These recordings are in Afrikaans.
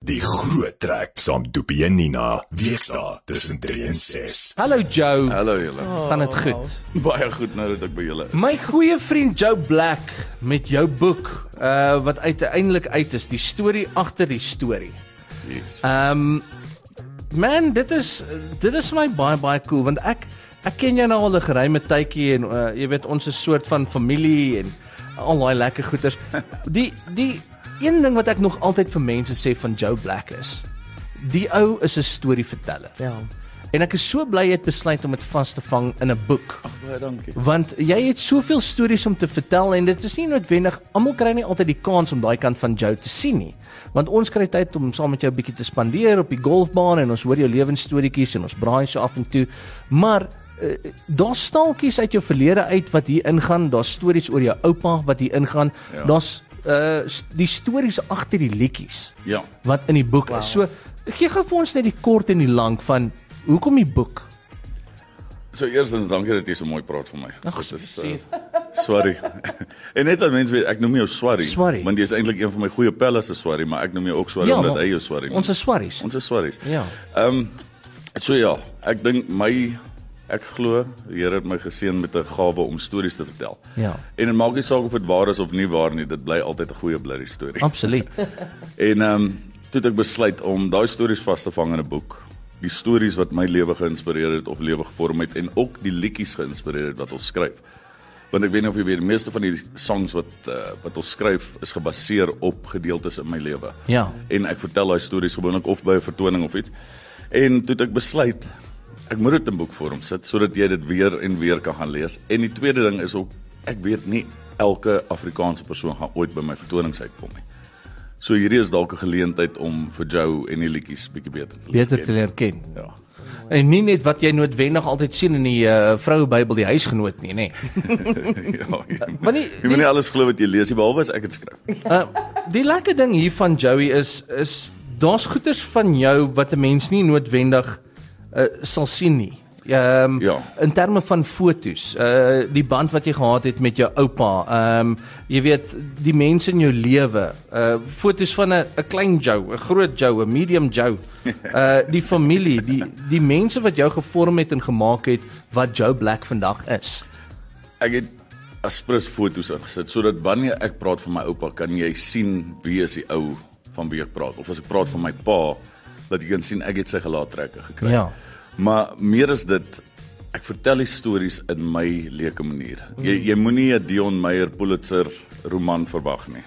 Die groot trek saam Doopie en Nina, weekdae tussen 3 en 6. Hallo Joe, Hallo julle. gaan dit goed? Baie goed nou dat ek by julle is. My goeie vriend Joe Black met jou boek, wat uiteindelik uit is, die storie agter die storie. Yes. Man, dit is vir my baie cool, want ek ken jou nou al 'n geruime tydjie en jy weet ons is 'n soort van familie en al daai lekker goeters. Die een ding wat ek nog altyd vir mense sê van Joe Black is, die ou is 'n storieverteller. Ja. En ek is so bly jy het besluit om dit vas te vang in 'n boek. Baie dankie. Want jy het soveel stories om te vertel en dit is nie noodwendig, almal kry nie altyd die kans om daai kant van Joe te sien nie. Want ons kry tyd om saam met jou 'n bietjie te spandeer op die golfbaan en ons hoor jou lewensstories en ons braai so af en toe. Maar daar's staaltjies uit jou verlede uit wat hier ingaan, daar's stories oor jou oupa wat hier ingaan. Ja. Daar's die stories agter die liedjies Ja. wat in die boek is. So gee gou vir ons net die kort en die lank van hoekom die boek. So eerstens dankie dat jy so mooi praat vir my. Ag, Dit is sien. sorry. En net dat mense weet, ek noem jou Swarrie. Swarrie. Want jy is eintlik een van my goeie pelle se Swarrie, maar ek noem jou ook Swarrie Ja, omdat maar hy jou Swarrie noem. Ons is swarries. Ons is Swarries. Ja. So ja, ek dink ek glo die Here het my geseën met 'n gawe om stories te vertel. Ja. En dit maak nie saak of dit waar is of nie waar nie, dit bly altyd 'n goeie blurry storie. Absoluut. En toe het ek besluit om daai stories vas te vang in 'n boek. Die stories wat my lewe geïnspireer het of lewe gevorm het en ook die liedjies geïnspireer het wat ons skryf. Want ek weet nie of jy weet, die meeste van die songs wat ons skryf is gebaseer op gedeeltes in my lewe. Ja. En ek vertel daai stories gewoonlik of by 'n vertoning of iets. En toe het ek besluit ek moet dit in boekvorm sit sodat jy dit weer en weer kan gaan lees. En die tweede ding is ook ek weet nie elke Afrikaanse persoon gaan ooit by my vertonings uitkom nie. So hierdie is dalk 'n geleentheid om vir Joe en die liedjies bietjie beter Te leer ken. Ja. En nie net wat jy noodwendig altyd sien in die Vroubybel, die huisgenoot nie, nê. Maar Jy moet nie alles glo wat jy lees nie, behalwe as ek dit skryf. Die lekker ding hier van Joey is daar's goeters van jou wat 'n mens nie noodwendig sal sien nie. Ja. In terme van fotos, die band wat jy gehad het met jou oupa, jy weet, die mense in jou lewe, fotos van 'n klein Joe, 'n groot Joe, 'n medium Joe, die familie, die mense wat jou gevorm het en gemaak het wat Joe Black vandag is. Ek het aspres foto's ingesit sodat wanneer ek praat van my oupa, kan jy sien wie is die ou van wie ek praat. Of as ek praat van my pa, dat jy kan sien ek het sy gelaattrekke gekry. Ja. Maar meer is dit, ek vertel die stories in my leuke manier. Jy moenie 'n Dion Meyer Pulitzer roman verwag nie.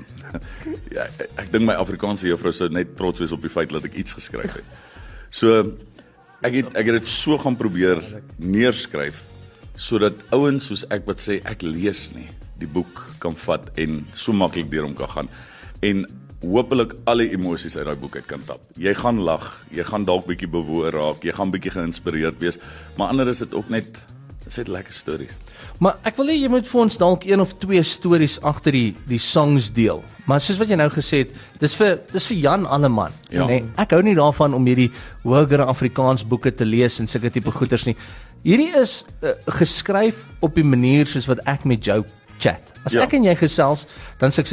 Ja, ek dink my Afrikaanse juffrou sou net trots wees op die feit dat ek iets geskryf het. So ek het dit so gaan probeer neerskryf sodat ouens soos ek wat sê ek lees nie, die boek kan vat en so maklik deur hom kan gaan. En hopelik al die emosies uit daai boek uit kan tap. Jy gaan lag, jy gaan dalk bietjie bewoer raak, jy gaan bietjie geïnspireerd wees, maar ander is dit ook net lekker stories. Maar ek wil hê jy moet vir ons dalk 1 of 2 stories agter die songs deel. Maar soos wat jy nou gesê het, dis vir Jan Alleman. Ja. Nee, ek hou nie daarvan om hierdie hogere Afrikaans boeke te lees en sulke tipe goeters nie. Hierdie is geskryf op die manier soos wat ek met jou chat. As Ja. ek en jy gesels, dan sê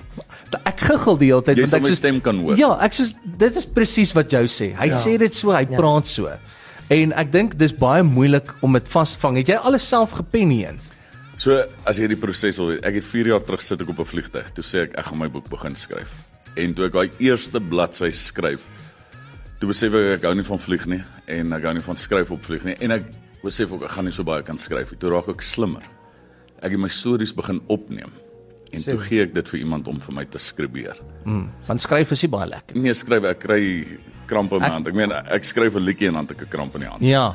ek giggel die hele tyd Jy sal my stem kan hoor. Ja, dit is presies wat Joe sê. Hy sê dit so, hy praat so. En ek dink dis baie moeilik om dit vas te vang. Het jy alles self gepen hierin? So as jy die proses wil weet, ek het 4 jaar terug sit ek op 'n vliegtuig. Toe sê ek gaan my boek begin skryf. En toe ek daai eerste bladsy skryf, toe besef ek hou nie van vlieg nie en ek hou nie van skryf op vlieg nie en ek besef ook ek gaan nie so baie kan skryf nie. Toe raak ek slimmer. Ek het my stories begin opneem. En toe gee ek dit vir iemand om vir my te skrybeer. Want skryf is nie baie lekker. Nee, skryf, ek kry kramp in my hand. Ek meen, ek skryf 'n liedjie en dan het ek 'n kramp in die hand. Ja.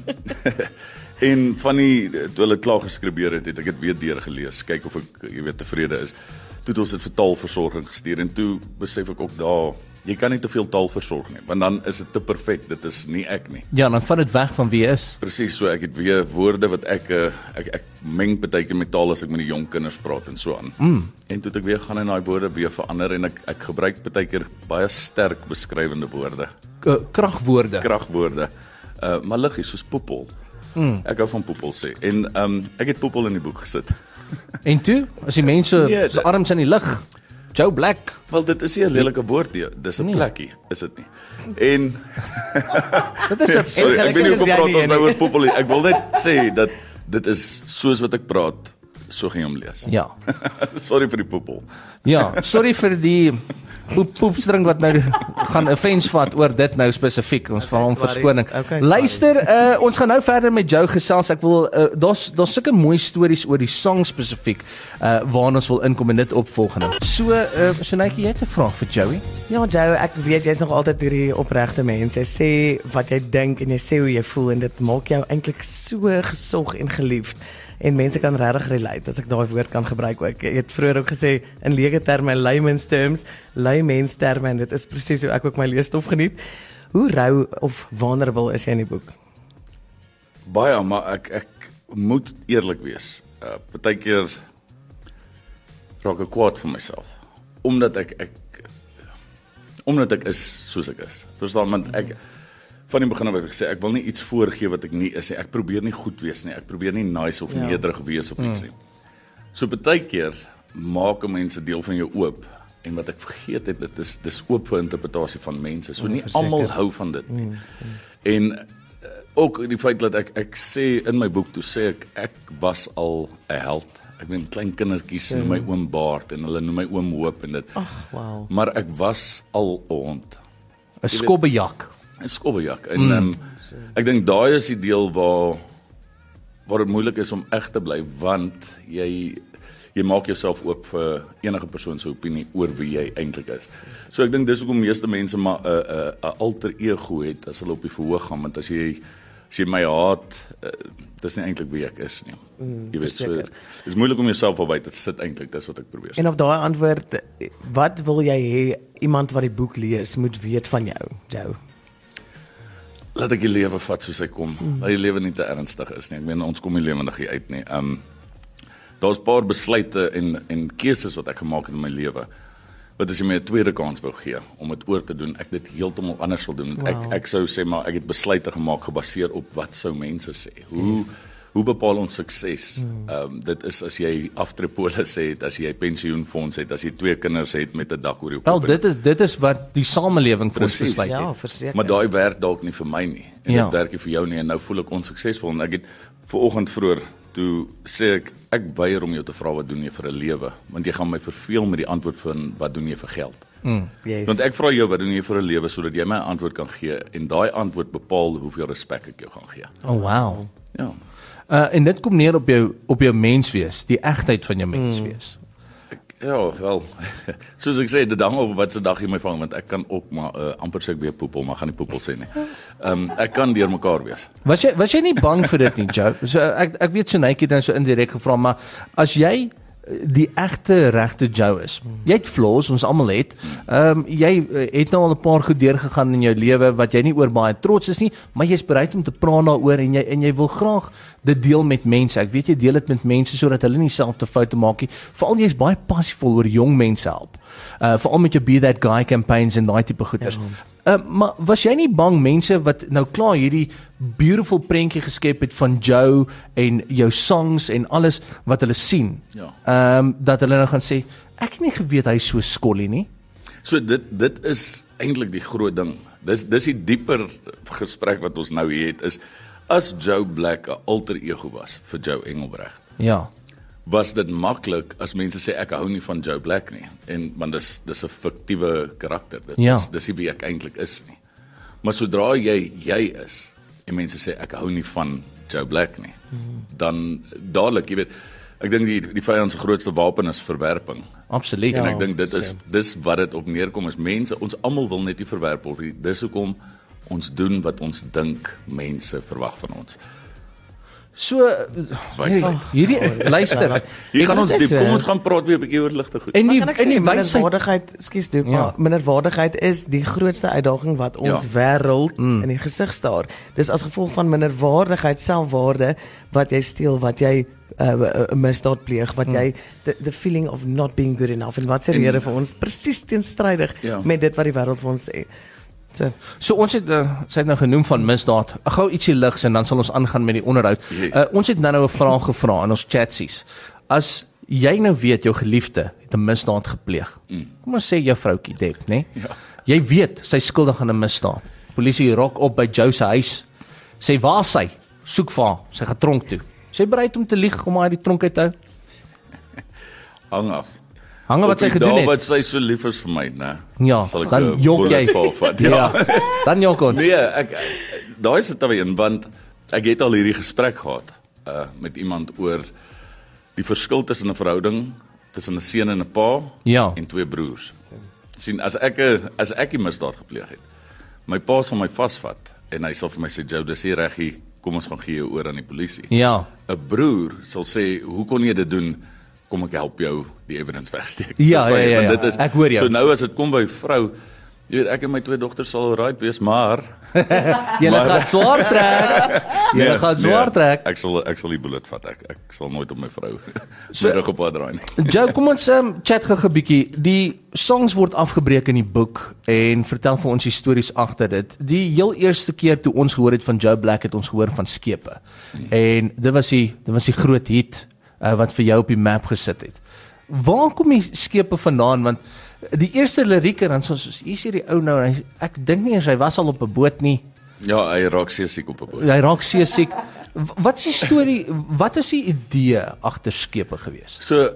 En van toe hulle klaar geskrybeer het ek dit weer deur gelees, kyk of ek, jy weet, tevrede is. Toe het ons dit vir taalversorging gestuur en toe besef ek ook daar, jy kan nie te veel taal versorg nie, want dan is dit te perfek, dit is nie ek nie. Ja, dan vat dit weg van wie is. Presies, so ek het weer woorde wat ek meng partykeer met taal as ek met die jong kinders praat en so aan. En toe het ek weer gaan in daai woorde weer verander en ek gebruik partykeer baie sterk beskrywende woorde, kragwoorde, maar liggies soos poepel. Ek hou van poepel sê en ek het poepel in die boek gesit. En toe, as die mense Nee, se arms in die lug. Joe Black. Wel, dit is nie 'n lelike woord nie, dis 'n plekkie, is dit nie? En Dit is 'n sorry, ek weet nie hoekom Gelukkig is praat jy ons nie nou oor poepel nie. Ek wil net sê dat dit is soos wat ek praat, so gaan jy hom lees. Ja. Sorry vir die poepel. Ja, sorry vir die poepstring wat nou gaan 'n offense vat oor dit nou spesifiek. Ons vra hom verskoning. Okay, Luister, ons gaan nou verder met Joe gesels. Ek wil daar's sulke mooi stories oor die song spesifiek waarna ons wil inkom en dit opvolg nou. So Netjie, jy het 'n vraag vir Joey? Ja, Joe, ek weet jy's nog altyd hierdie opregte mens. Jy sê wat jy dink en jy sê hoe jy voel en dit maak jou eintlik so gesog en geliefd. En mense kan regtig relate as ek daai woord kan gebruik ook. Jy het vroeër ook gesê in leë terme, layman's terms, layman's terme en dit is presies hoe ek ook my leesstof geniet. Hoe rou of vulnerable is jy in die boek? Baie, maar ek moet eerlik wees. Partykeer raak ek kwaad vir myself omdat ek is soos ek is. Verstaan, want ek van die begin af het ek gesê ek wil nie iets voorgee wat ek nie is nie. Ek probeer nie goed wees nie. Ek probeer nie nice of nederig wees of iets nie. So partykeer maak mense deel van jou oop en wat ek vergeet het, dis oop vir interpretasie van mense. So nie almal hou van dit nie. En ook die feit dat ek sê in my boek toe sê ek was al 'n held. Ek meen klein kindertjies noem my oom Baard en hulle noem my oom Hoop en dit. Ag, wow. Maar ek was al 'n hond. 'n Skobbejak. 'n Skobbejak. En ek dink daai is die deel waar dit moeilik is om eg te bly, want jy maak jouself oop vir enige persoon se opinie oor wie jy eintlik is. So ek dink dis hoekom meeste mense maar 'n alter ego het as hulle op die verhoog gaan, want as jy my haat, dis nie eintlik wie ek is nie. Jy weet, so dis moeilik om jouself albei te sit eintlik, dis wat ek probeer sê. En op daai antwoord, wat wil jy hê iemand wat die boek lees moet weet van jou, Joe? Laat ek die lewe vat soos hy kom. Dat die lewe nie te ernstig is nie. Ek meen ons kom nie lewendig hier uit nie. Daar's 'n paar besluite en keuses wat ek gemaak het in my lewe. Wat as jy my 'n tweede kans wou gee om dit oor te doen, ek dit heeltemal anders sal doen. Wow. Ek sou sê maar ek het besluite gemaak gebaseer op wat sou mense sê. Hoe bepaal ons sukses? Dit is as jy aftreepolisse het, as jy pensioenfonds het, as jy 2 kinders het met 'n dak oor jou kop. Wel, dit is wat die samelewing vir ons Presies. besluit Ja, het. verseker. Maar daai werk dalk nie vir my nie. En dit werk nie vir jou nie en nou voel ek onsuksesvol en ek het vanoggend vroeër toe sê ek weier om jou te vra wat doen jy vir 'n lewe, want jy gaan my verveel met die antwoord van wat doen jy vir geld. Yes. Want ek vra jou wat doen jy vir 'n lewe sodat jy my 'n antwoord kan gee en daai antwoord bepaal hoeveel respek ek jou gaan gee. Oh wow. Ja. En dit kom neer op jou menswees, die egtheid van jou menswees. Ja, wel. Soos ek sê, dit hang op wat se dag jy my vang, want ek kan ook maar amper sê ek weer poepel, maar gaan nie poepel sê nie. Ek kan deur mekaar wees. Was jy nie bang vir dit nie, Joe? So ek weet Netjie dan so indirek gevra, maar as jy die regte Joe is. Jy het flaws, ons almal het. Jy het nou al 'n paar goed deurgegaan in jou lewe wat jy nie oor baie trots is nie, maar jy's bereid om te praat daaroor en jy wil graag dit deel met mense. Ek weet jy deel dit met mense sodat hulle nie dieselfde foute maak nie. Veral jy's baie passievol oor jong mense help. Veral met jou Be That Guy campaigns en daai tipe goeders. Maar was jy nie bang mense wat nou klaar hierdie beautiful prentjie geskep het van Joe en jou songs en alles wat hulle sien, dat hulle nou gaan sê, ek het nie geweet hy is so skollie nie. So dit is eintlik die groot ding. Dis die dieper gesprek wat ons nou hier het, is as Joe Black 'n alter ego was vir Joe Engelbreg. Ja. Was dit maklik as mense sê ek hou nie van Joe Black nie, en want dis 'n fiktiewe karakter. Dis nie wie ek eintlik is nie. Maar sodra jy is en mense sê ek hou nie van Joe Black nie, dan dadelik, jy weet, ek dink die vyand se grootste wapen is verwerping. Absoluut. En ek dink dis wat dit op neerkom, is mense, ons almal wil net nie verwerp word nie. Dis hoekom ons doen wat ons dink mense verwag van ons. So hierdie luister, hier gaan ons diep. Kom ons gaan praat weer 'n bietjie oor ligte goed. En die minderwaardigheid, minderwaardigheid is die grootste uitdaging wat ons wêreld in die gesig staar. Dis as gevolg van minderwaardigheid, selfwaarde, wat jy steel, wat jy 'n misdaad pleeg, wat jy the feeling of not being good enough, en wat se rede vir ons presies teenstrydig met dit wat die wêreld vir ons sê. So ons het sy het nou genoem van misdaad. Gou ietsie ligs en dan sal ons aangaan met die onderhoud. Ons het nou 'n vraag gevra in ons chatsies. As jy nou weet jou geliefde het 'n misdaad gepleeg. Kom ons sê jou vroukie Deb, né? Ja. Jy weet sy is skuldig aan 'n misdaad. Polisie rok op by Joe se huis. Sê waar is sy? Soek vir haar. Sy gaan tronk toe. Sy bereid om te lieg om haar uit die tronk uit te hou. Hang af. Hang af wat sy Op die gedoen dag het. wat sy so lief is vir my, né? Ja, Sal ek dan 'n jok bullet jy. val vat, Ja. Dan jok ons. Nee, daai is 'n tawe een, want ek het al hierdie gesprek gehad met iemand oor die verskil tussen 'n verhouding tussen 'n seun en 'n pa Ja. en twee broers. Sien, as ek die misdaad gepleeg het, my pa sal my vasvat en hy sal vir my sê, "Jou, dis nie reg nie, kom ons gaan gee jou oor aan die polisie." Ja. 'n Broer sal sê, "Hoe kon jy dit doen? Kom ek help jou die evidence wegsteek." Ja, Verstaan jy? ja, ja, Want ja. dit is, Ek hoor jou. So nou as dit kom by vrou, jy weet, ek en my twee dogters sal alright wees, maar Julle gaan swaar trek. Julle gaan swaar trek. Ek sal die bullet vat. Ek sal nooit op my vrou se rug op haar draai nie. Joe, kom ons chat gou 'n bietjie. Die songs word afgebreek in die boek en vertel vir ons die stories agter dit. Die heel eerste keer toe ons gehoor het van Joe Black het ons gehoor van Skepe. En dit was die groot hit wat vir jou op die map gesit het. Waar kom die Skepe vandaan? Want die eerste lirieke dan soos hier is die ou nou, ek dink nie hy was al op 'n boot nie. Ja, hy raak seesiek op 'n boot. Hy raak seesiek. Wat is die storie? Wat is die idee agter Skepe gewees? So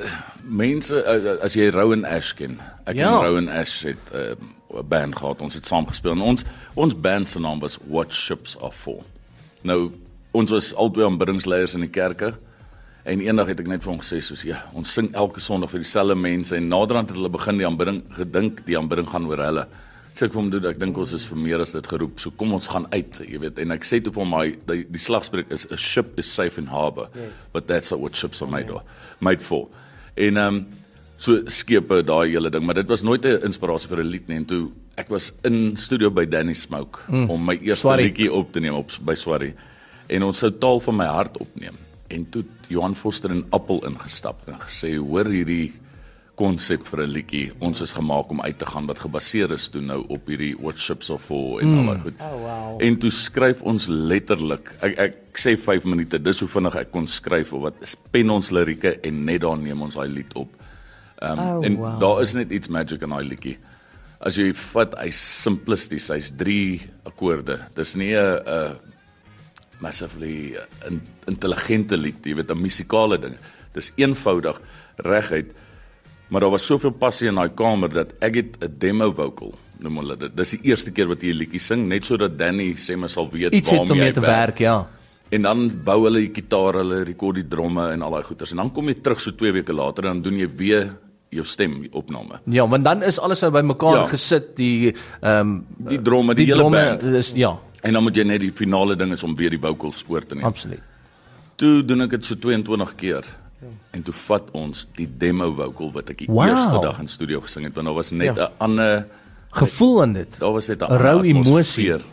mense as jy Rowan Ash ken. Ek Ja. en Rowan Ash het 'n band gehad. Ons het saam gespeel en ons band se naam was What Ships Are For. Nou ons was albei aanbiddingsleiers in die kerke. En eendag het ek net vir hom gesê soos ja, ons sing elke Sondag vir dieselfde mense en naderhand het hulle begin die aanbidding gedink die aanbidding gaan oor hulle. Sê ek vir hom doen, ek dink ons is vir meer as dit geroep. So kom ons gaan uit, jy weet. En ek sê toe vir hom die slagspreuk is a ship is safe in harbor, but that's not what ships are made for. En so skepe daai hele ding, maar dit was nooit 'n inspirasie vir 'n lied nie. En toe ek was in studio by Danny Smoke om my eerste liedjie op te neem by Swarrie. En ons sou Taal van my hart opneem. En toe Johan Foster en Appel ingestap en gesê, hoor hierdie konsep vir 'n liedjie, ons is gemaak om uit te gaan wat gebaseer is toe nou op hierdie What Ships Are For en al daai goed. Oh, wow. En toe skryf ons letterlik, ek sê 5 minute, dis hoe vinnig ek kon skryf, of wat pen ons lirieke en net dan neem ons daai lied op. En wow. daar is net iets magic in daai liedjie. As jy vat, hy's simplisties, hy's 3 akkoorde. Dis nie 'n massively intelligente lied, jy weet, 'n musikale ding. Dis eenvoudig, reguit, maar daar was soveel passie in daai kamer dat ek het 'n demo vocal, noem hulle dit. Dis die eerste keer wat jy 'n liedjie sing, net sodat Danny sê maar sal weet Iets het om waarmee mee hy te werk, ja. En dan bou hulle die gitaar, hulle rekord die dromme en al daai goeters. En dan kom jy terug so 2 weke later en dan doen jy weer jou stemopname. Ja, want dan is alles nou bymekaar Ja. gesit, die Die dromme, die hele dromme, band. is ja, En dan moet jy net die finale ding is om weer die vocals oor te neem. absoluut. Toe doen ek dit so 22 keer. En toe vat ons die demo vocal wat ek die Wow. eerste dag in studio gesing het, want daar was net 'n ander Gevoel in dit. daar was net 'n Rou ander emosie. atmosfeer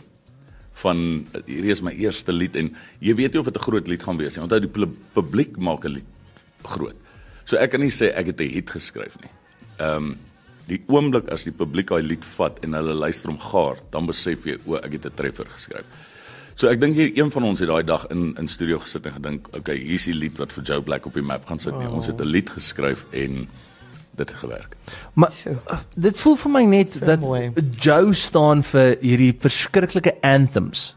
van hierdie is my eerste lied en jy weet nie of dit 'n groot lied gaan wees nie. Onthou die publiek maak 'n lied groot. So ek kan nie sê ek het 'n hit geskryf nie. Die oomblik as die publiek daai lied vat en hulle luister hom gaar, dan besef jy o, ek het 'n treffer geskryf. So ek dink hier een van ons het daai dag in studio gesit en gedink, okay, hier's die lied wat vir Joe Black op die map gaan sit nie. Ons het 'n lied geskryf en dit het gewerk. Maar dit voel vir my net dat mooi. Joe staan vir hierdie verskriklike anthems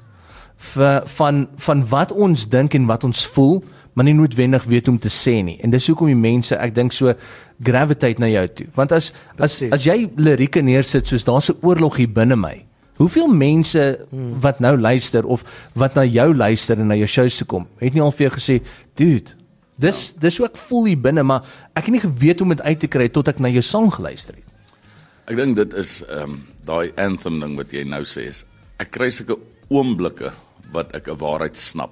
van wat ons dink en wat ons voel, maar nie noodwendig weet hoe om te sê nie. En dis hoekom die mense, ek dink so gravitate na jou toe. Want as jy lirieke neersit soos daar's 'n oorlog hier binne my. Hoeveel mense wat nou luister of wat na jou luister en na jou shows toe kom, het nie al vir jou gesê, dude, dis hoe ek voel hier binne, maar ek het nie geweet hoe om dit uit te kry tot ek na jou sang geluister het. Ek dink dit is daai anthem ding wat jy nou sê is. Ek kry sulke oomblikke wat ek 'n waarheid snap.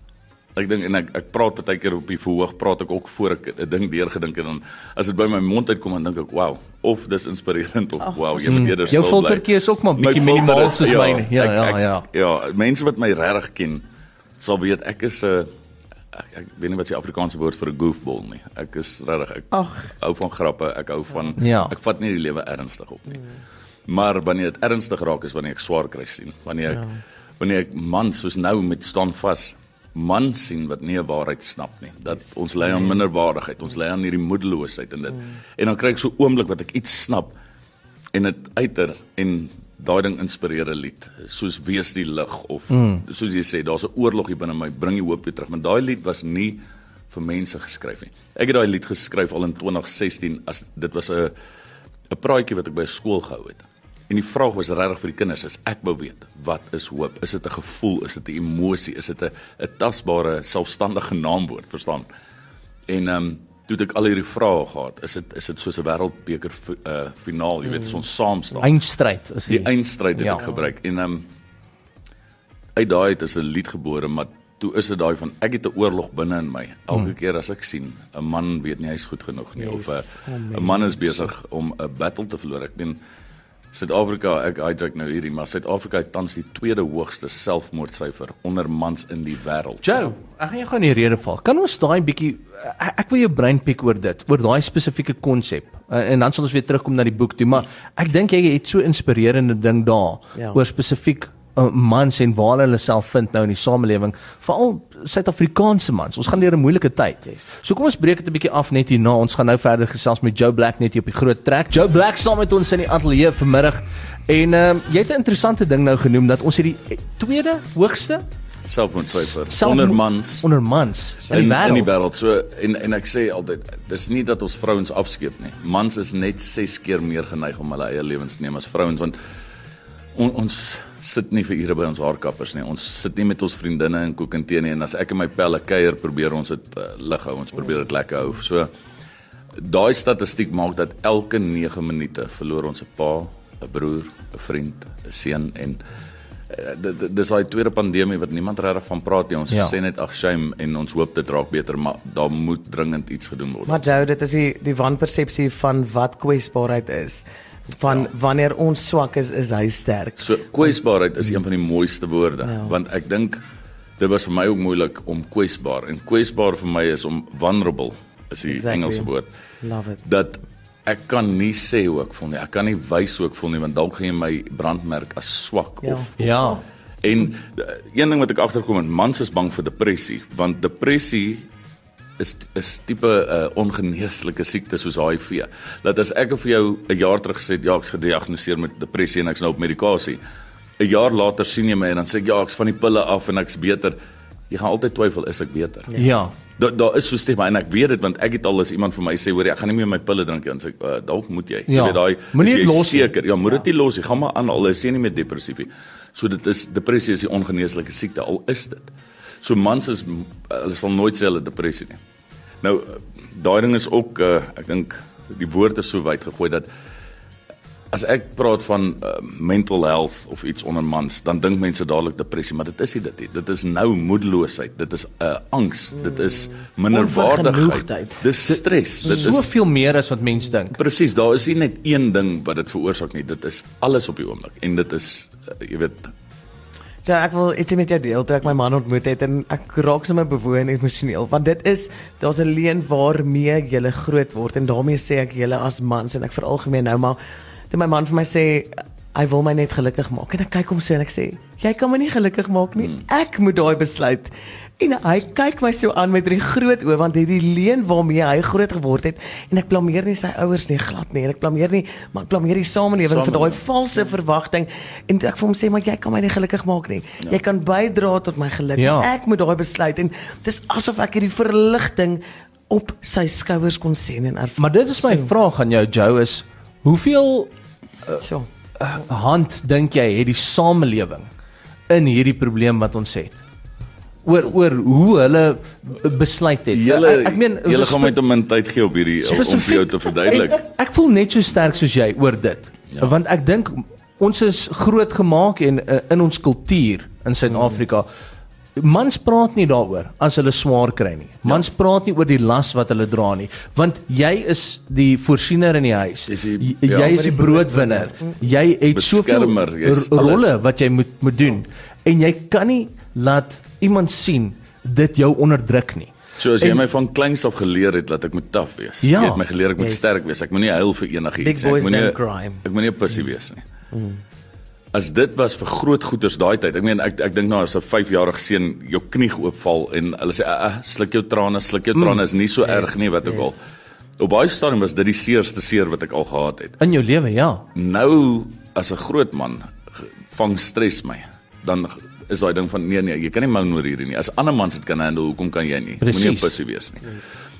Ek dink en ek praat baie keer op die verhoog, praat ek ook voor ek 'n ding deurgedink en dan as dit by my mond uitkom dan dink ek, wow, of dis inspirerend of wow, jy moet eerder Jou stil bly. filtertjie is ook maar My bietjie filter minimaal is- soos myne. Ja. Ja, mense wat my regtig ken sal weet ek is 'n ek weet nie wat die Afrikaanse woord vir 'n goofball nie. Ek is regtig ek hou van grappe, ek hou van Ja. ek vat nie die lewe ernstig op nie. Maar wanneer dit ernstig raak is wanneer ek swaar kry sien. Wanneer ek mans soos nou met staan vas man sien wat nie 'n waarheid snap nie. Dat ons lei aan minderwaardigheid, ons lei aan hierdie moedeloosheid en dit. En dan kry ek so 'n oomblik wat ek iets snap en dit uiter en daai ding inspireer 'n lied, soos Wees die lig of soos jy sê, daar's 'n oorlog hier binne my, bring die hoop weer terug. Maar daai lied was nie vir mense geskryf nie. Ek het daai lied geskryf al in 2016 as dit was 'n praatjie wat ek by 'n skool gehou het. En die vraag was regtig vir die kinders, is ek wou weet, wat is hoop? Is dit 'n gevoel, is dit 'n emosie, is dit 'n tasbare, selfstandige naamwoord, verstaan? En toe het ek al hierdie vrae gehad, is dit soos 'n wêreldbeker finaal, jy weet, as ons saam staan. Eindstryd is Die eindstryd het ek gebruik. En uit daai het is 'n lied gebore, maar toe is dit daai van ek het 'n oorlog binne in my. Elke keer as ek sien 'n man weet nie hy's goed genoeg nie, of 'n man is besig om 'n battle te verloor. Ek meen Suid-Afrika, ek hijack nou hierdie, maar Suid-Afrika het tans die tweede hoogste selfmoordsyfer onder mans in die wêreld. Joe, ek gaan jou gaan in die rede val. Kan ons daai bietjie, ek wil jou brein piek oor dit, oor daai spesifieke konsep. En dan sal ons weer terugkom na die boek toe, maar ek dink jy het so inspirerende ding daar oor spesifiek mans en waar hulle self vind nou in die samelewing, veral Suid-Afrikaanse mans. Ons gaan deur 'n moeilike tyd. So kom ons breek dit 'n bietjie af net hierna. Ons gaan nou verder gesels met Joe Black net hier op die groot trek. Joe Black saam met ons in die ateljee vanmiddag. En jy het 'n interessante ding nou genoem dat ons het die tweede hoogste selfmoordsyfer onder mans in die wêreld. So en ek sê altyd, dis nie dat ons vrouens afskeep nie. Mans is net 6 keer meer geneig om hulle eie lewens te neem as vrouens, want ons sit nie vir ure by ons haarkappers nie. Ons sit nie met ons vriendinne en kook en tee nie. En as ek en my pelle kuier, probeer ons dit lig hou. Ons probeer dit lekker hou. So daai statistiek maak dat elke 9 minute verloor ons 'n pa, 'n broer, 'n vriend, 'n seun en dis daai tweede pandemie wat niemand regtig van praat nie. Ons sê net ag shame en ons hoop dit raak beter, maar daar moet dringend iets gedoen word. Maar Joe, dit is die wanpersepsie van wat kwesbaarheid is. Van wanneer ons swak is hy sterk. So kwesbaarheid is een van die mooiste woorde, want ek dink dit was vir my ook moeilik om kwesbaar, en kwesbaar vir my is om vulnerable, is die Engelse woord. Love it. Dat ek kan nie sê hoe ek voel nie, ek kan nie wys hoe ek voel nie, want dalk gaan jy my brandmerk as swak of. En een ding wat ek agterkom, mans is bang vir depressie, want depressie is tipe ongeneeslike siekte soos HIV. Dat as ek vir jou 'n jaar terug gesê het, ja, ek's gediagnoseer met depressie en ek's nou op medikasie, 'n jaar later sien jy my en dan sê ek, ja, ek's van die pille af en ek's beter. Jy gaan altyd twyfel, is ek beter? Ja. Daar is so stigma, en ek weet dit, want ek het al as iemand vir my sê, hoor, ek gaan nie meer my pille drink nie, en sê ek, dalk moet jy. Jy weet daai, moenie dit los seker. Ja, moet dit nie los nie. Gaan maar aan, al is jy nie meer depressief nie. So depressie is die ongeneeslike siekte, al is dit. So mans hulle sal nooit sê hulle depressie nie. Nou, daai ding is ook, ek dink, die woord is so wyd gegooi, dat as ek praat van mental health of iets onder mans, dan dink mense dadelik depressie, maar dit is nie dit nie. Dit is nou moedeloosheid, dit is angs, dit is minderwaardigheid, dit is stres. Dit is soveel meer as wat mense dink. Presies, daar is nie net een ding wat dit veroorsaak nie, dit is alles op die oomblik, en dit is, jy weet. Ja, ek wil ietsie met jou deel toe ek my man ontmoet het en ek raak sommer bewoon emosioneel, want daar's 'n leen waarmee jy groot word, en daarmee sê ek julle as mans, en ek veralgemeen nou, maar toe my man vir my sê hy wil my net gelukkig maak, en ek kyk hom so en ek sê, jy kan my nie gelukkig maak nie, ek moet daai besluit. En hy kyk my so aan met die groot oë, want hierdie leen waarmee hy groot geword het, en ek blameer nie sy ouers nie, glad nie, en ek blameer die samelewing vir daai valse verwagting, en ek vir hom sê, maar jy kan my nie gelukkig maak nie, jy kan bydra tot my geluk, ek moet daai besluit, en dis asof ek hierdie verligting op sy skouers kon sien en ervaar. Maar dit is my vraag aan jou, Joe, is, hoeveel hand dink jy het die samelewing in hierdie probleem wat ons het? Oor hoe hulle besluit het. Julle gaan met hom tyd gee op hierdie om vir jou te verduidelik. Ek voel net so sterk soos jy oor dit. Want ek dink ons is groot gemaak en in ons kultuur in Suid-Afrika. Mans praat nie daaroor as hulle swaar kry nie. Mans praat nie oor die las wat hulle dra nie, want jy is die voorsiener in die huis. Jy is die broodwinner. Jy het soveel rolle wat jy moet doen, en jy kan nie laat iemand sien dit jou onderdruk nie. So as jy my van kleins af geleer het dat ek moet taaf wees. Jy het my geleer ek moet sterk wees. Ek moenie huil vir enigiets. Ek moenie 'n pussy wees nie. as dit was vir groot goeders daai tyd. Ek meen ek dink nou as 'n 5-jarige seun jou knie oopval en hulle sê sluk jou trane is nie so erg nie wat ook al. Op baie stadium was dit die seerste seer wat ek al gehad het. In jou lewe, ja. Nou as 'n groot man vang stres my. Dan is daai ding van nee, jy kan nie mou oor hierdie nie. As ander mans dit kan handle, hoekom kan jy nie? Moenie 'n pussy wees nie.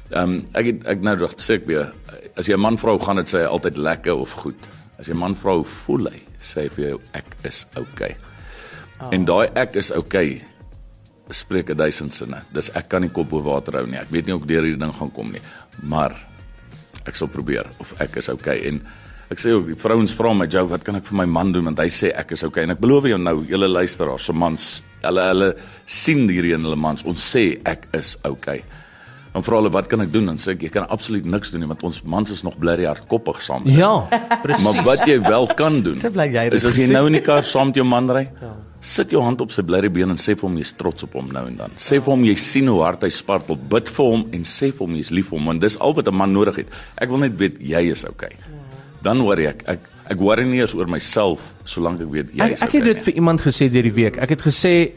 Ek nou dacht sê ek weer, as jy 'n man vrou gaan dit sê hy altyd lekker of goed. As jy 'n man vrou voel hy, sê hy vir jou ek is okay. En daai ek is okay spreek 1000 sinne. Dis ek kan nie kop bo water hou nie. Ek weet nie of deur hierdie ding gaan kom nie, maar ek sal probeer of ek is okay. En ek sê ook die vrouens vra my, Joe, wat kan ek vir my man doen want hy sê ek is okay. En ek beloof jou nou, julle luisteraars, se mans, hulle sien hierdie in hulle mans, ons sê ek is okay. Dan vra hulle, wat kan ek doen? Dan sê ek, jy kan absoluut niks doen nie, want ons mans is nog blerrie hardkoppig saam. Ja, presies. Maar wat jy wel kan doen, is as jy nou in die kar saam met jou man ry, sit jou hand op sy blerrie been en sê vir hom jy's trots op hom nou en dan. Sê vir hom jy sien hoe hard hy spartel, bid vir hom en sê vir hom jy's lief vir hom, want dis al wat 'n man nodig het. Ek wil net weet jy is okay. Dan worry ek worry nie eers oor myself solank ek weet jy is okay. Ek het dit vir iemand gesê deur die week. Ek het gesê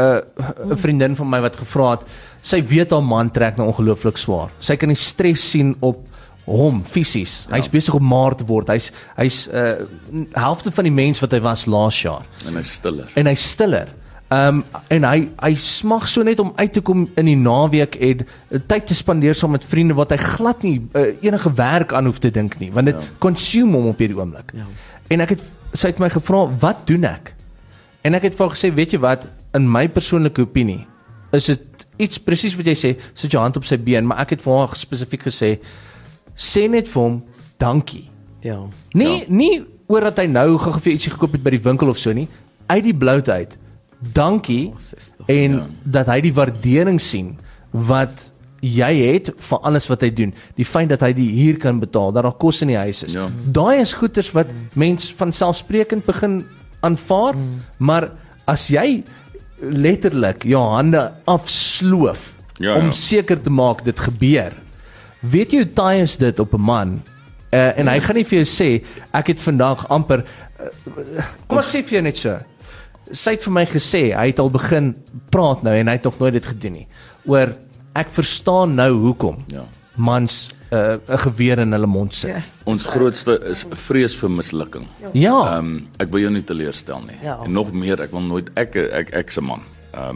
'n vriendin van my wat gevra het, sy weet haar man trek nou ongelooflik swaar. Sy kan die stres sien op hom fisies. Hy's besig om maar te word. Hy's helfte van die mens wat hy was laas jaar. En hy's stiller. En hy smag so net om uit te kom in die naweek en tyd te spandeer saam met vriende wat hy glad nie enige werk aan hoef te dink nie, want dit consume hom op hierdie oomblik. En sy het my gevra, wat doen ek? En ek het vir haar gesê, weet jy wat, in my persoonlike opinie, is dit iets presies wat jy sê, sit jou hand op sy been, maar ek het vir haar spesifiek gesê, sê net vir hom, dankie. Nie oor dat hy nou gou vir ietsie gekoop het by die winkel of so nie, uit die bloute uit, dankie, en dat hy die waardering sien, wat jy het vir alles wat hy doen, die feit dat hy die huur kan betaal, dat daar kos in die huis is, daai is goeders wat mens vanselfsprekend begin aanvaar, maar as jy letterlik jou hande afsloof om seker te maak dit gebeur. Weet jy hoe taai is dit op 'n man? En hy gaan nie vir jou sê ek het vandag amper kom ek sê vir jou net so. Sy het vir my gesê hy het al begin praat nou en hy het nog nooit dit gedoen nie. Oor ek verstaan nou hoekom mans 'n geweer in hulle mond sit. Ons grootste is vrees vir mislukking. Ek wil jou nie teleurstel nie. En nog meer, ek wil nooit ek se man.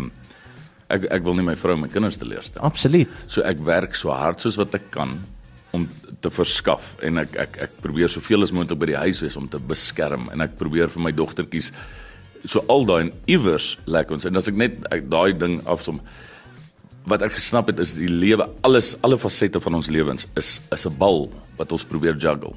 Ek wil nie my vrou en my kinders teleurstel. Absoluut. So ek werk so hard soos wat ek kan om te verskaf en ek probeer soveel as moontlik by die huis wees om te beskerm en ek probeer vir my dogtertjies so al daai en iewers lekker ons en as ek net daai ding afsom. Wat ek gesnap het is die lewe, alle fasette van ons lewens is 'n bal wat ons probeer juggle.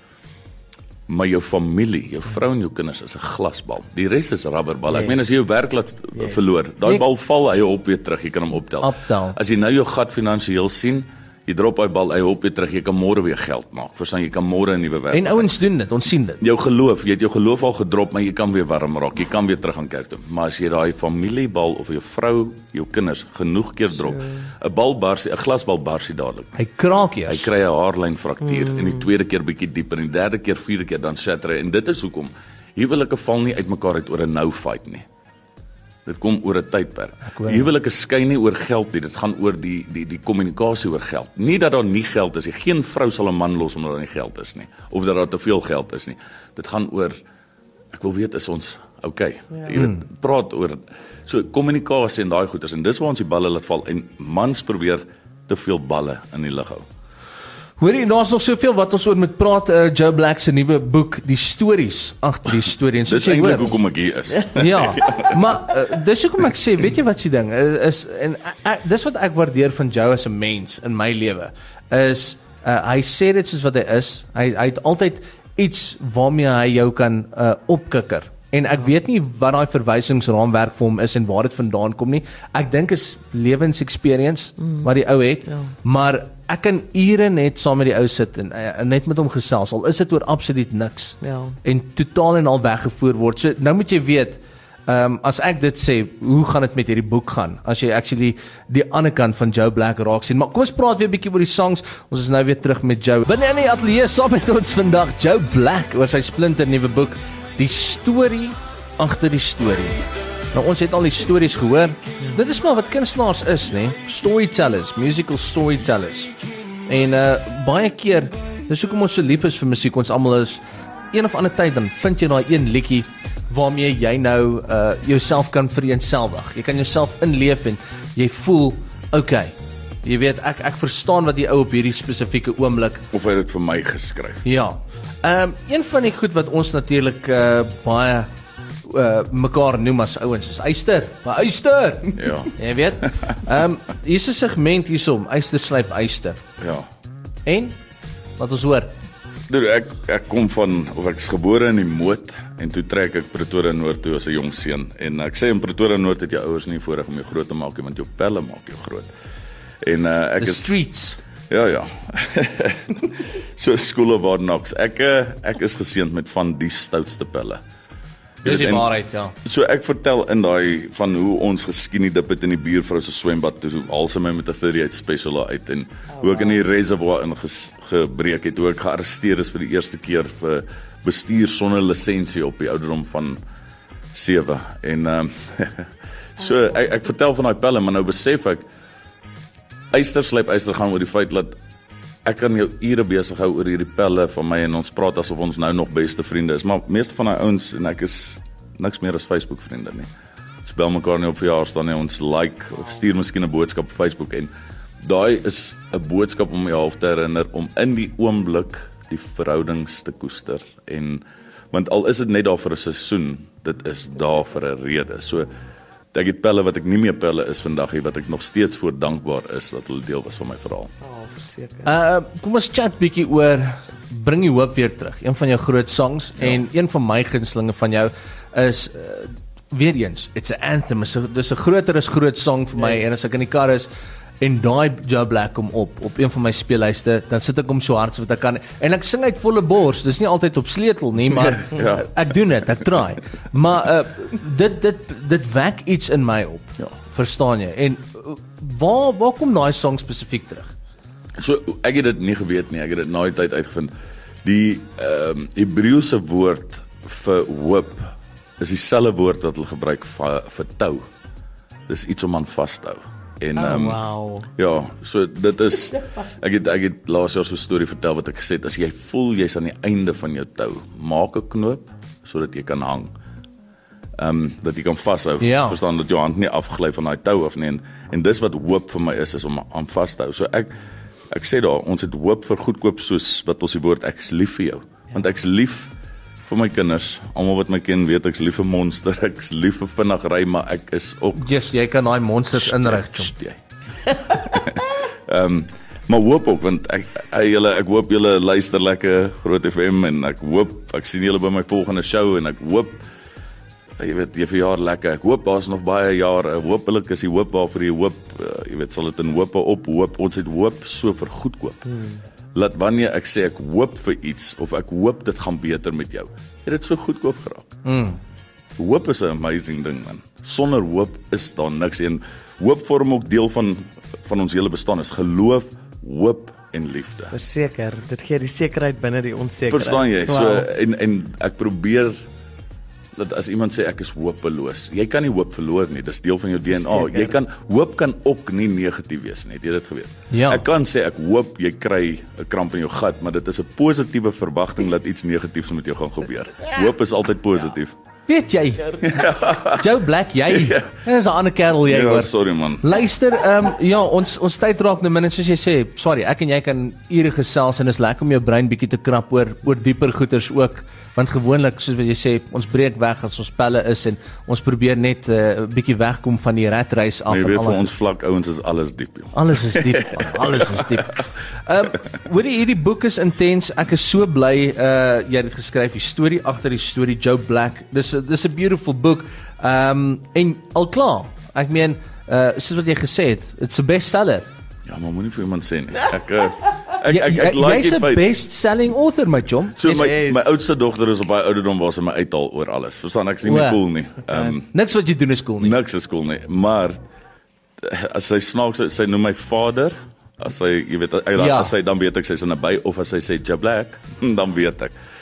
Maar jou familie, jou vrou en jou kinders is 'n glasbal. Die res is rubberbal. Ek meen as jy jou werk laat verloor, daai bal val hy op weer terug, jy kan hom optel. As jy nou jou gat finansiëel sien, jy drop daai bal hy op weer terug, jy kan môre weer geld maak. Verstaan, jy kan môre 'n nuwe werk. En ouens doen dit, ons sien dit. Jou geloof, jy het jou geloof al gedrop, maar jy kan weer warm raak. Jy kan weer terug aan kerk toe. Maar as jy daai familiebal of jou vrou, jou kinders genoeg keer drop, 'n bal bars, 'n glasbal bars dadelik. Hy kraak eers. Hy kry 'n haarlyn fraktuur en die tweede keer bietjie dieper en die derde keer, vierde keer dan shatter hy en dit is hoekom huwelike val nie uitmekaar uit oor 'n nou fight nie. Dit kom oor 'n tydperk. Huwelike skei nie oor geld nie, dit gaan oor die kommunikasie oor geld. Nie dat daar nie geld is nie. Geen vrou sal 'n man los omdat daar nie geld is nie of dat daar te veel geld is nie. Dit gaan oor ek wil weet is ons okay. Jy weet, praat oor so kommunikasie en daai goeters en dis waar ons die balle laat val en mans probeer te veel balle in die lug hou. Hoorie, daar's nog soveel wat ons oor moet praat. Joe Black se nuwe boek, die stories agter die storie en so. Dis eintlik hoekom ek hier is. Ja, maar dis hoekom ek sê, weet jy wat se ding is en dis wat ek waardeer van Joe as 'n mens in my lewe is hy sê dit soos wat hy is. Hy het altyd iets waarmee hy jou kan opkikker. En ek weet nie wat daai verwysingsraamwerk vir hom is en waar dit vandaan kom nie. Ek dink is lewensexperience wat die ou het, maar ek kan ure net saam met die ou sit en net met hom gesels. Al is dit oor absoluut niks. En totaal en al weggevoer word. So nou moet jy weet, as ek dit sê, hoe gaan dit met hierdie boek gaan? As jy actually die ander kant van Joe Black raak sien. Maar kom ons praat weer 'n bietjie oor die songs. Ons is nou weer terug met Joe. Binne in die ateljee saam met ons vandag Joe Black oor sy splinter nuwe boek, Die Storie agter die storie. Nou ons het al die stories gehoor. Dit is maar wat kunstenaars is, né? Storytellers, musical storytellers. En baie keer, dis hoekom ons so lief is vir musiek, ons almal is een of ander tyd dan vind jy daai een liedjie waarmee jy nou jouself kan vereenselwig. Jy kan jouself inleef en jy voel, okay. Jy weet, ek verstaan wat die ou op hierdie spesifieke oomblik. Of hy dit vir my geskryf. Ja. Een van die goed wat ons natuurlik baie mekaar noem as ouens is Eyster. Maar Eyster. Ja. Jy weet. Hier's 'n segment hiersom, Eyster slyp Eyster. Ja. En wat ons hoor. Ek kom van, of ek is gebore in die Moot en toe trek ek Pretoria Noord toe as 'n jong seun. En ek sê in Pretoria Noord het jou ouers nie voorreg om jou groot te maak nie, want jou pelle maak jou groot. En ek The is streets. Ja. So School of Hard Knocks. Ek is geseënd met van die stoutste pelle. Dis die waarheid, ja. So ek vertel in daai van hoe ons geskiedenis dip het in die buurvrou se swembad toe haal sy my met 'n 38 special uit en hoe ek in die reservoir gebreek het, hoe ek gearresteer is vir die eerste keer vir bestuur sonder lisensie op die ouderdom van 7 en so ek vertel van daai pelle, maar nou besef ek Eyster slyp Eyster gaan oor die feit dat ek kan jou ure besig hou oor hierdie pelle van my en ons praat asof ons nou nog beste vriende is, maar meeste van die ouens en ek is niks meer as Facebook vriende nie. Ons bel mekaar nie op verjaarsdae nie, ons like of stuur miskien 'n boodskap op Facebook en daai is 'n boodskap om my half te herinner om in die oomblik die verhoudings te koester en want al is dit net daar vir 'n seisoen, dit is daar vir 'n rede. So ek het pelle wat ek nie meer pelle is vandag hier, wat ek nog steeds voor dankbaar is dat hulle deel was van my verhaal. Verseker. Kom ons chat bietjie oor Bring die Hoop weer terug. Een van jou groot songs en een van my gunstelinge van jou is weer eens, it's an anthem. Dis 'n groter as groot song vir my en as ek in die kar is en daai Joe Black kom op een van my speellyste, dan sit ek hom so hard so wat ek kan en ek sing uit volle bors. Dis nie altyd op sleutel nie, maar Ja. ek doen dit, ek try. Maar dit wek iets in my op. Ja. Verstaan jy? En waar kom daai song spesifiek terug? So ek het dit nie geweet nie, ek het dit na die tyd uitgevind. Die Hebreëse woord vir hoop is dieselfde woord wat hulle gebruik vir tou. Dis iets om aan vas te hou. En Wow. ja, so dit is ek het laas jaar so 'n storie vertel wat ek gesê het, as jy voel jy's aan die einde van jou tou, maak 'n knoop sodat jy kan hang. Dat jy kan vashou. Ja. Verstaan dat jou hand nie afgly van daai tou af nie en dis wat hoop vir my is om aan vas te hou. So ek sê daar, ons het hoop vir goedkoop soos wat ons die woord ek is lief vir jou. Want ek is lief vir my kinders. Almal wat my ken weet ek is lief vir Monster, ek is lief vir vinnig ry, maar ek is ook Yes, jy kan daai monsters inrig, chom. Maar hoop ook, want ek hoop julle luister lekker Groot FM en ek hoop ek sien julle by my volgende show en ek hoop jy weet jy verjaar lekker. Ek hoop daar's nog baie jare. Hoopelik is die hoop waarvoor jy hoop, jy weet sal dit in hoop ophoop. Ons het hoop so vergoedkoop. Laat wanneer ek sê ek hoop vir iets of ek hoop dit gaan beter met jou, het dit so goedkoop geraak. Hoop is 'n amazing ding, man. Sonder hoop is daar niks en hoop vorm ook deel van ons hele bestaan is geloof, hoop en liefde. Verseker, dit gee die sekerheid binne die onsekerheid. Verstaan jy? So Wow. en ek probeer dat as iemand sê ek is hopeloos, jy kan nie hoop verloor nie, dis deel van jou DNA. Seker. Hoop kan ook nie negatief wees nie, het jy dit geweet? Ja. Ek kan sê ek hoop jy kry 'n kramp in jou gat, maar dit is 'n positiewe verwagting dat iets negatiefs met jou gaan gebeur. Hoop is altyd positief. Weet jy? Joe Black, jy. Dis 'n ander kerel jy Ja, hoor. sorry man. Luister, ja, ons tyd raak nou min en soos jy sê, sorry, ek en jy kan ure gesels en is lekker om jou brein bietjie te krap oor dieper goeters ook, want gewoonlik soos wat jy sê, ons breek weg as ons pelle is en ons probeer net 'n bietjie wegkom van die ratreis af Maar jy en weet vir alles. ons vlak ouens is alles diep. Joh. Alles is diep, man. Alles is diep. Hoor jy, hierdie boek is intens. Ek is so bly jy het dit geskryf, die storie agter die storie Joe Black. Dis 'n beautiful book. En al klaar. Ek meen, soos wat jy gesê het, it's a bestseller. Ja, maar moenie vir iemand sê nie. Ek like Jy's die 'n feit. best-selling author, my chom. So my Yes. oudste dogter is op baie ouderdom waar sy my uithaal oor alles. Verstaan, ek is nie meer O. cool nie. Niks wat jy doen is cool nie. Niks is cool nie, maar as sy snaaks sy noem my vader, as sy jy weet Ja. as sy dan weet ek sy's in 'n by of as sy sê Joe Black, dan weet ek.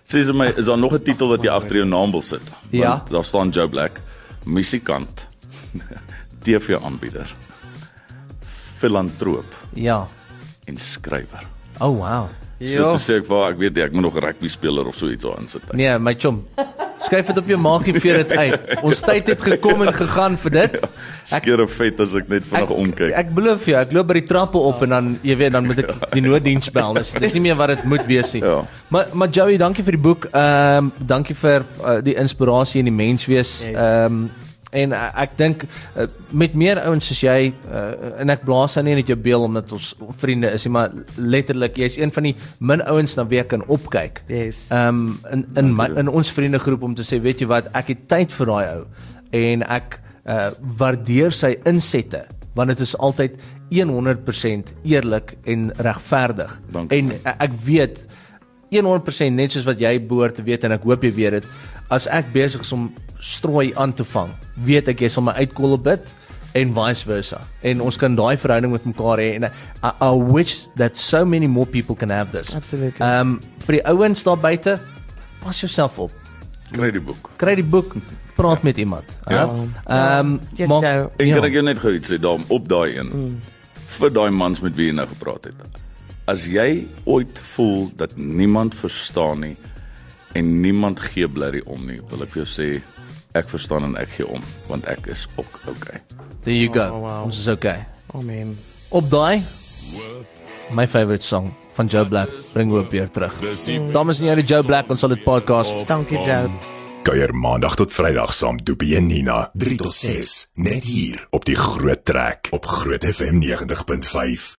Sê vir my, is daar nog 'n titel wat jy agter jou naam wil sit? Ja. Want daar staan Joe Black, musikant, TV-aanbieder, filantroop Ja. en skrywer. Oh wow. So toe sê ek weet nie, ek moet nog 'n rugby speler of so iets daarin sit. Nee, my chom. Skryf dit op jou maagie vir dit uit. Ons tyd het gekom en gegaan vir dit. Skeer 'n vet as ek net vinnig omkyk. Ek beloof jou, ek loop by die trappe op en dan jy weet dan moet ek die nooddiens bel. Dis nie meer wat dit moet wees nie. Ja. Maar Joey, dankie vir die boek. Dankie vir die inspirasie en die menswees. En ek dink met meer ouens soos jy en ek blaas nou nie net jou beel omdat ons vriende is nie, maar letterlik jy's een van die min ouens na wie ek kan opkyk. Yes. In ons vriendegroep om te sê, weet jy wat, ek het tyd vir daai ou en ek waardeer sy insette want dit is altyd 100% eerlik en regverdig. Dankie. En ek weet 100% net soos wat jy behoort te weet en ek hoop jy weet dit, as ek besig is om strooi aan te vang, weet ek jy sal my uitkol op dit en vice versa. En ons kan daai verhouding met mekaar hê en I wish that so many more people can have this. Absolutely. Vir die ouens daar buite, pas jouself op. Kry die boek. Kry die boek, praat met iemand. Ja. Yes, maak- Joe. En Ja. kan ek jou net gou iets sê daarom op daai een. Vir daai mans met wie jy nou gepraat het. As jy ooit voel dat niemand verstaan nie en niemand gee blerrie om nie, wil ek vir jou sê ek verstaan en ek gee om, want ek is ook okay. There you go. Oh, wow. Ons is okay. Oh man. Op daai my favorite song van Joe Black bring hoop weer terug. Dames en here, Joe Black, ons sal dit podcast. Dankie Joe. Kuier maandag tot Vrydag saam Doopie en Nina 3 tot 6 net hier op die Groot Trek op Groot FM 90.5.